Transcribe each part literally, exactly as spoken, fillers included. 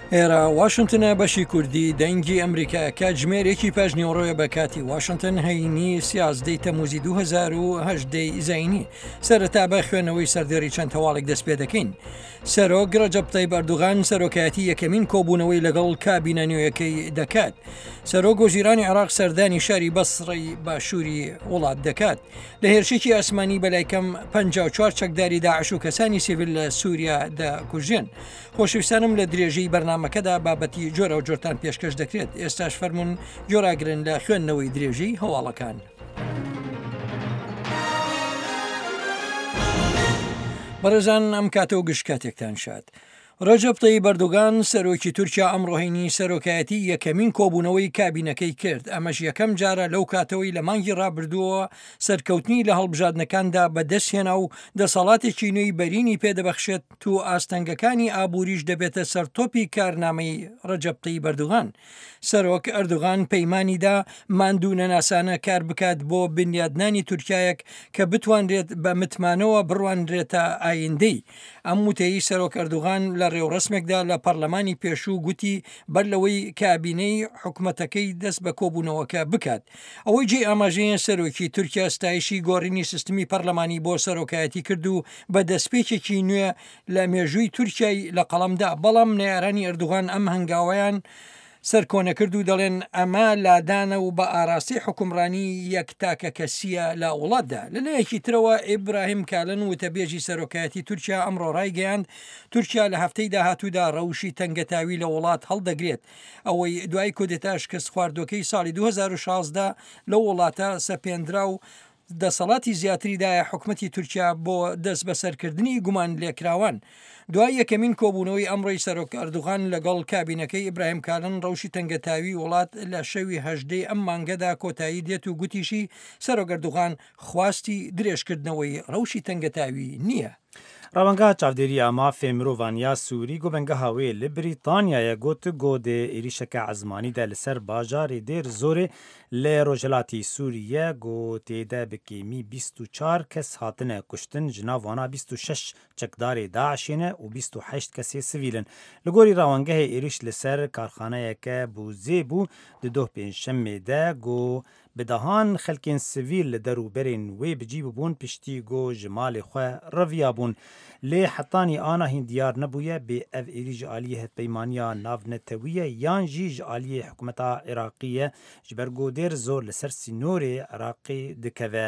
ئێرە واشنگتنە بەشی کوردی دەنگی ئەمریکا کاتژمێرێکی پاژنیوەڕۆیە بە کاتی واشنگتن هەینی سیازدەی تەموزی دوهزار و هەژدەی زینی سەرەتا بە خوێنەوەی سەردێری چەند تەواڵێک دەست پێ دەکەین. سەرۆک ڕەجەب تەیب ئەردوغان سەرۆکایەتی یەکەمین کۆبوونەوەی لەگەڵ کابینە نوێیەکەی دەکات. سەرۆک وەزیرانی عێراق سەردانی شاری بەسڕی باشووری وڵات دەکات. لە هێرشێکی ئاسمانی بەلایکەم پەنجا و چوار چەکداری داعش و کەسانی سیڤیل لە سووریا دەکوژێن. خۆشەویستانم لە درێژەی بەرنامەکەدا بابەتی جۆرە و جۆرتان پێشکەش دەکرێت. ئێستاش فەرمونون جۆراگرن لە خوێندنەوەی درێژەی هەواڵەکان. بەڕێزان ئەم کاتەوە گشت کاتێکتان شاد. ڕەجەب تەیب ئەردوغان سەرۆکی تورکیا ئەمڕۆهینی سەرۆکایەتی یەکەمین کۆبوونەوەی کابینەکەی کرد. ئەمەش یەکەم جارە لەو کاتەوەی لە مانگی ڕابردووە سەرکەوتنی لە هەڵبژاردنەکاندا بەدەستهێنا و دەسەڵاتێکی نوێی بەرینی پێدەبەخشێت تو ئاستەنگەکانی ئابووریش دەبێتە سەرتۆپی کارنامەی ڕەجەب تەیب ئەردوغان. سەرۆک ئەردوغان پەیمانیدا ماندوو نەناسانە کار بکات بۆ بنیادنانی تورکایەک کە بتوانرێت بە متمانەوە بڕوانرێتە ئایندەی. ئەم وتەی سەرۆک ئەردوغان لە ڕێوڕسمێکدا لە پەرلەمانی پێشوو گوتی بەر لەوەی کابینەی حکوومەتەکەی دەست بە کۆبوونەوەکە بکات. ئەوەی جێ ئاماژەیە سەرۆکی تورکیا ستایشی گۆڕینی سیستمی پەرلەمانی بۆ سەرۆکایەتی کرد و بە دەستپێکێکی نوێ لە مێژووی تورکیای لە قەڵەمدا. بەڵام نەیارانی ئەردوغان ئەم هەنگاوەیان سەرکۆنە کرد و دەڵێن ئەمە لادانە و بە ئاراستی حکومڕانی یەک تاکە کەسیە لە وڵاتدا. لەلایەکی ترەوە ئیبراهیم کالن وتەبێژی سەرۆکایەتی تورکیا ئەمڕۆ ڕایگەیاند تورکیا لە هەفتەی داهاتوودا ڕەوشی تەنگەتاوی لە وڵات هەڵدەگرێت. ئەوەی دوای کودێتا شکست خواردۆکەی ساڵی دوهزار و شازدە لە وڵاتە سەپێنرا و دەسەڵاتی زیاتریدایە حکومەتی تورکیا بۆ دەست بەسەرکردنی گومان لێکراوان. دوای یەکەمین کۆبوونەوەی ئەمڕۆی سەرۆک ئەردوغان لەگەڵ کابینەکەی ئیبراهیم کالن ڕەوشی تەنگەتاوی وڵات لە شەوی هەژدەی ئەم مانگەدا کۆتایی دێت و گوتیشی سەرۆک ئەردوغان خواستی درێژکردنەوەی ڕەوشی تەنگەتاوی نییە. ڕەوەنگا چاودێری ئامافێ مرۆڤانیا سووری گۆبەنگە هاوێ لە بریتانیایە گوت گۆدێ عێریشەکە عزمانیدا لەسەر باژارێ دێر زۆرێ لە ڕۆژهەڵاتی سووریە گۆتێدا بکێمی بیست و چوار کەس هاتنە کوشتن ژناڤانە بیست و شەش چەکدارێ داعشێنە و بیست و هەشت کەسێ سڤیلن. لە گۆری ڕاوەنگەهێ عێریش لەسەر کارخانەیەکە بوزێ بوو ددۆ پێنجشەممێدە گۆ بدەهان خەلکێن سڤیل لە دەروبەرێن وێ بجی ببوون پشتی گۆ ژمالێ خوێ ڕەڤیا بوون. لێ حتانی ئانا هین دیار نەبووە بێ ئەڤ عێری ji aliyê hevpeymaniya navnetewî yan jî ji aliyê hikûmeta Iraqî ye ji ber godêr zor li ser sînorê Iraqê dikeve.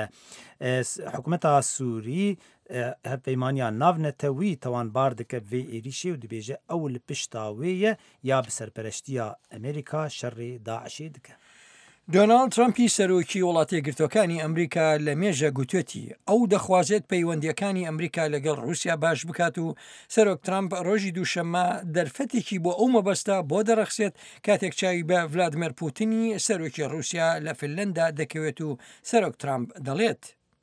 Hikûmeta Sûrî hevpeymaniya navnetewî tewanbar dike vê êrişê û dibêje ew li pişta wê ye ya bi serpereştiya Amerîka şerrê Daişê dike. دۆناڵد ترامپی سەرۆکی وڵاتە یەکگرتوەکانی ئەمریکا لە مێژە گوتوێتی ئەو دەخوازێت پەیوەندیەکانی ئەمریکا لەگەڵ رووسیا باش بکات و سەرۆک ترامپ ڕۆژی دووشەممە دەرفەتێکی بۆ ئەو مەبەستە بۆ دەرەخسێت کاتێک چاوی بە ڤلادیمیر پوتینی سەرۆکی رووسیا لە فنلەندا دەکەوێت و سەرۆک ترامپ دەڵێت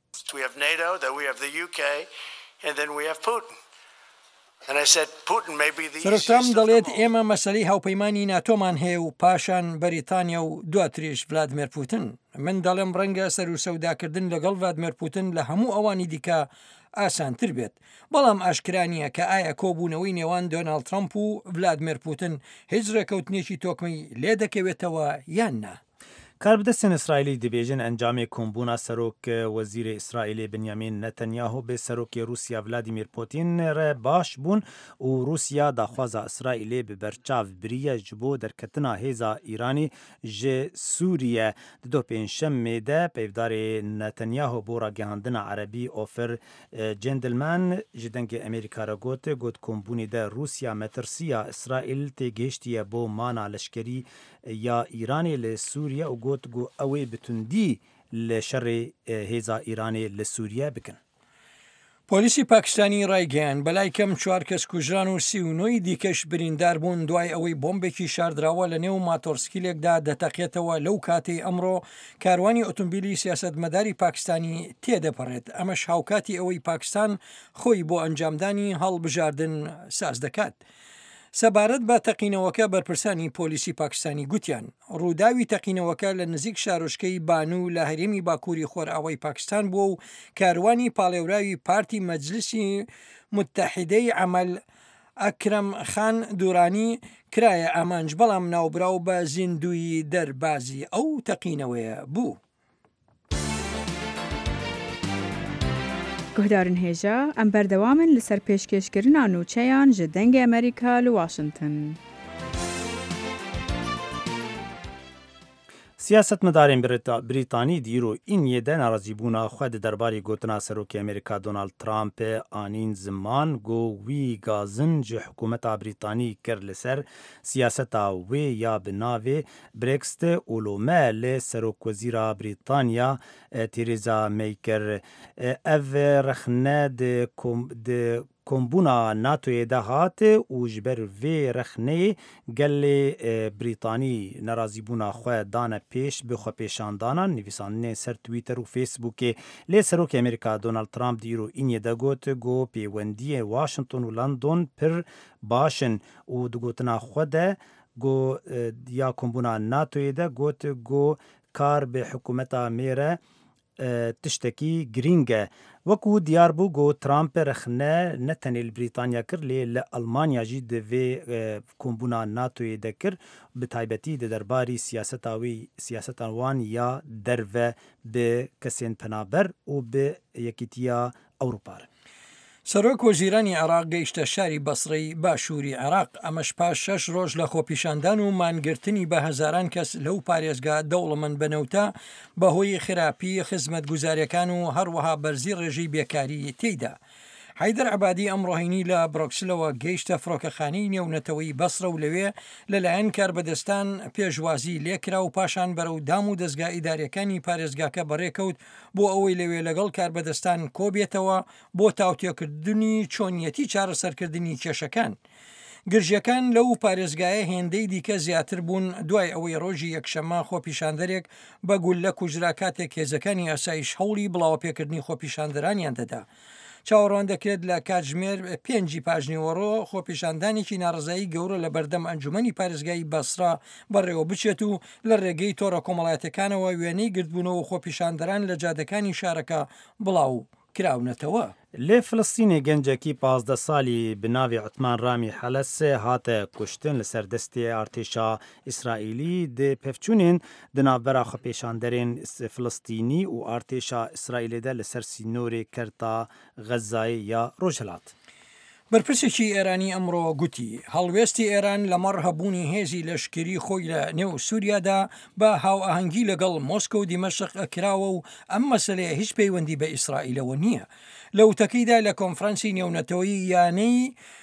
سەرۆکترامپ دەڵێت ئێمە مەسەلەی هاوپەیمانی ناتۆمان هەیە و پاشان بەریتانیا و دواتریش ڤلادیمیر پوتین. من دەڵێم ڕەنگە سەر و سەوداکردن لەگەڵ ڤلادیمیر پوتین لە هەموو ئەوانی دیکە ئاسانتر بێت. بەڵام ئاشکرانیە کە ئایا کۆبوونەوەی نێوان دۆناڵد ترامپ و ڤلادیمیر پوتین هیچ ڕێکەوتنێکی تۆکمەی لێ دەکەوێتەوە یان نا. کاربدەستێن ئیسرائیلی دەبێژن ئەنجامێ کۆمبوونا سەرۆک وەزیرە ئیسرائیلێ بنیامین نەتەنیاهۆ بێ سەرۆکی رووسیا ڤلادیمیر پوتین رە باش بوون و رووسیا داخوازا ئیسرائیلێ bi berçav biriye ji bo derketina hêza Îranî ji Sûriye didô pênjşemê de peyvdarê Netanyaho bo ragihandina Erebî Ofer Gendelman ji dengê Amerîka re got got kombûnê de Rûsya metirsiya İsraîl tê gêştiye bo mana leşkerî ya Îranê li Sûriye û got got ew ê bi tundî li şerê hêza Îranê li Sûriye bikin. پۆلیسی پاکستانی ڕایگەیان بەلای کەم چوار کەس کوژران و سی و نۆی دیکەش بریندار بوون دوای ئەوەی بۆمبێکی شاردراوە لە نێو ماتۆرسکیلێکدا دەتەقێتەوە لەو کاتەی ئەمڕۆ کاروانی ئۆتۆمبیلی سیاسەتمەداری پاکستانی تێدەپەڕێت. ئەمەش هاوکاتی ئەوەی پاکستان خۆی بۆ ئەنجامدانی هەڵبژاردن ساز دەکات. سەبارەت بە تەقینەوەکە بەرپرسانی پۆلیسی پاکستانی گوتیان ڕووداوی تەقینەوەکە لە نزیک شارۆچکەی بانوو لە هەرێمی باکووری خۆرئاوای پاکستان بووە و کاروانی پاڵێوراوی پارتی مەجلیسی متحیدەی عەمەل ئەکرەم خان دوورانی کرایە ئامانج بەڵام ناوبراو بە زیندوی دەربازی ئەو تەقینەوەیە بوو. گهدارن هێژە ئەم بەردەوامن لەسەر پێشکەشکردنا نوچەیان ji dengê Amerîka li Washington. سیاستمدارên بریتانî dîro îniyê de narazîbûna xwe di derbarê gotina Serokê Amerîka Donald Trumpê anîn ziman got wî gazin ji hikûmeta Brîtanî kir li ser siyaseta wê ya bi navê Brexitê û lo me lê Serokwezîra Brîtanya Theresa May kir. Ev rexne di kombûna NATOyê de hat û ji ber vê rexneyê gelê Brîtanî nerazîbûna xwe dane pêş bi xwepêşandanan nivîsanînê ser Twitter û Facebookê. Lê Serokê Amerîka Donald Trump dîro îniyê de got got pêwendiyên Washington û London pir başin û di gotina xwe de got ya kombûna NATOyê de got got kar bi hikûmeta May re tiştekî girîng e. Wekû diyar bû got Trumpê rexne ne tenê li Brîtanya kir lê li Almanya jî di vê kombûna NATOyê de kir bi taybetî di derbarî siyaseta wî siyaseta wan ya derve bi kesên penaber û bi Yekîtiya Ewropa re. سەرۆک وەزیرانی عێراق گەیشتە شاری بەسڕەی باشووری عێراق ئەمەش پاش شەش ڕۆژ لە خۆپیشاندان و مانگرتنی بە هەزاران کەس لەو پارێزگا دەوڵەمەند بنەوتە بەهۆی خراپی خزمەتگوزاریەکان و هەروەها بەرزی ڕێژەی بێکاری تێیدا. حیدر عەبادی ئەمڕۆهینی لە برۆکسلەوە گەیشتە فڕۆکەخانەی نێونەتەوەی بەسڕە و لەوێ لەلایەن کاربەدەستان پێشوازی لێکرا و پاشان بەرەو دام و دەستگا ئیداریەکانی پارێزگاکە بەڕێکەوت بۆ ئەوەی لەوێ لەگەڵ کاربەدەستان کۆبێتەوە بۆ تاوتێکردنی چۆنیەتی چارەسەرکردنی کێشەکان. گرژیەکان لەو پارێزگایە هێندەی دیکە زیاتر بوون دوای ئەوەی ڕۆژی یەکشەمە خۆپیشاندەرێک بە گول لە کوژرا کاتێک هێزەکانی ئاسایش هەوڵی بڵاوپێکردنی خۆپیشاندەرانیان دەدا. چاوەڕوان دەکرێت لە کاتژمێر پێنجی پاژنیوەڕۆ خۆپیشاندانێکی ناڕزایی گەورە لە بەردەم ئەنجومەنی پارێزگای بەسرا بەڕێوە بچێت و لە ڕێگەی تۆڕە کۆمەڵایەتەکانەوە وێنەی گردبوونەوە خۆپیشاندەران لە جادەکانی شارەکە بڵاو کراونەتەوە. لێ فلستینê gencekî پازدە salî bi navê Utman Ramî Helesê hate kuştin li ser destê artêşa İsraîlî di pevçûnên di navbera xwepêşanderên Filistînî û artêşa İsraîlê de li ser sînorê Kerta Xezayê ya Rojhilat. بەرپرسێکی ئێرانی ئەمڕۆ گوتی هەڵوێستی ئێران لەمەڕ هەبوونی هێزی لەشکری خۆی لە نێو سووریادا بە هاوئاهەنگی لەگەڵ مۆسکۆ و دیمەشق ئەکراوە و ئەم مەسەلەیە هیچ پەیوەندی بە ئیسرائیلەوە نییە. لە وتەکەیدا لە کۆنفرەنسی نێونەتەوەی یانەی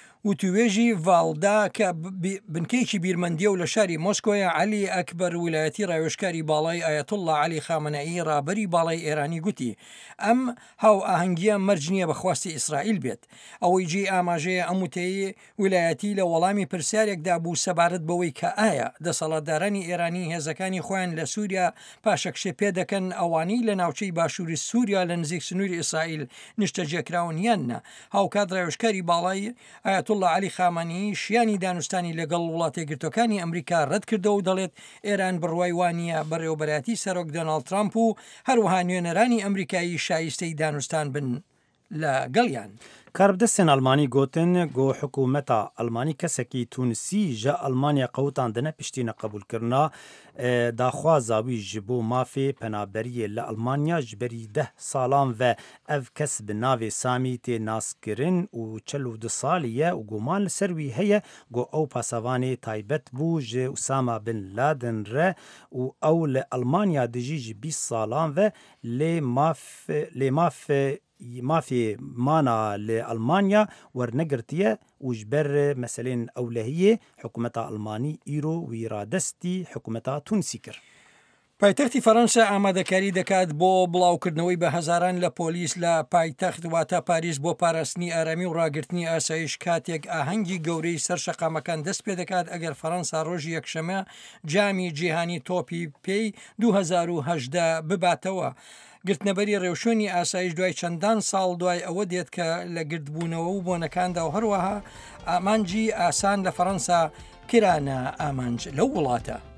وتوێژی ڤالدا کە بنکەیەکی بیرمەندیە و لە شاری مۆسکۆیە عەلی ئەکبەر ویلایەتی ڕاوێژکاری باڵای ئایەتوڵڵا عەلی خامنەئی ڕابەری باڵای ئێرانی گوتی ئەم هاو ئاهەنگیە مەرج نییە بە خواستی ئیسرائیل بێت. ئەوەی جێ ئاماژەیە ئەم وتەیە ویلایەتی لە وەڵامی پرسیارێکدا بوو سەبارەت بەوەی کە ئایا دەسەڵاتدارانی ئێرانی هێزەکانی خۆیان لە سووریا پاشەکشێ پێ دەکەن ئەوانەی لە ناوچەی باشووری سووریا لە نزیک سنووری ئیسرائیل نیشتەجێکراون یاننا. هاوکات ڕاوێژکاری باڵای ئایەتوڵڵا عەلی خامنەئی شیانی دانوستانی لەگەڵ وڵاتە یەکگرتووەکانی ئەمریکا ڕەت کردەوە و دەڵێت ئێران بڕوای وانە بەڕێوەبەرەتی سەرۆک دۆناڵد ترامپ و هەروەها نوێنەرانی ئەمریکایی شایستەی دانوستان بن لە گەڵیان. کاربدەستên Almanî gotin got hikûmeta Almanî kesekî Tunisî ji Almanya qewtandine piştîna qebûlkirina daxwaza wî ji bo mafê penaberiyê li Almanya ji berî deh salan ve ev kes bi navê Samî tê naskirin û çel û du salî ye û guman li ser wî heye got ew pasevanê taybet bû ji Usama bin Laden re û ew li Almanya dijî ji bîst salan ve lê lê mafê mafê mana li Almanya wernegirtiye û ji ber meselên ewlehiyê hikûmeta Almanî îro wî radestî hikûmeta Tunisî kir. پایتەختی فەڕەنسا ئامادەکاری دەکات بۆ بڵاوکردنەوەی بە هەزاران لە پۆلیس لە پایتەخت واتە پاریس بۆ پاراستنی ئارامی و ڕاگررتنی ئاسایش کاتێک ئاهەنگی گەورەی سەر شەقامەکان دەست پێ دەکات ئەگەر فەڕەنسا ڕۆژی یەکشەمە جامی جیهانی تۆپی پێی دوو هەزار و هەژدە بباتەوە. گرتنەبەری ڕێوشۆنی ئاسایش دوای چەندان ساڵ دوای ئەوە دێت کە لە گردبوونەوە و بۆنەکاندا و هەروەها ئامانجی ئاسان لە فەڕەنسا کرانە ئامانج لەو وڵاتە.